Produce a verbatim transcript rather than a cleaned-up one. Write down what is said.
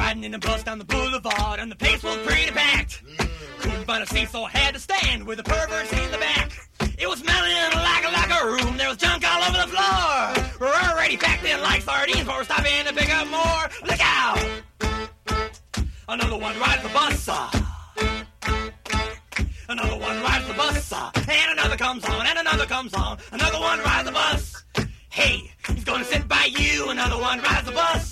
riding in a bus down the boulevard, and the place was pretty packed. Couldn't find a seat, so I had to stand with the perverts in the back. It was smelling like a locker room. There was junk all over the floor. We're already packed in like sardines, but we're stopping to pick up more. Look out! Another one rides the bus. Uh. Another one rides the bus. Uh. And another comes on, and another comes on. Another one rides the bus. Hey, he's gonna sit by you. Another one rides the bus.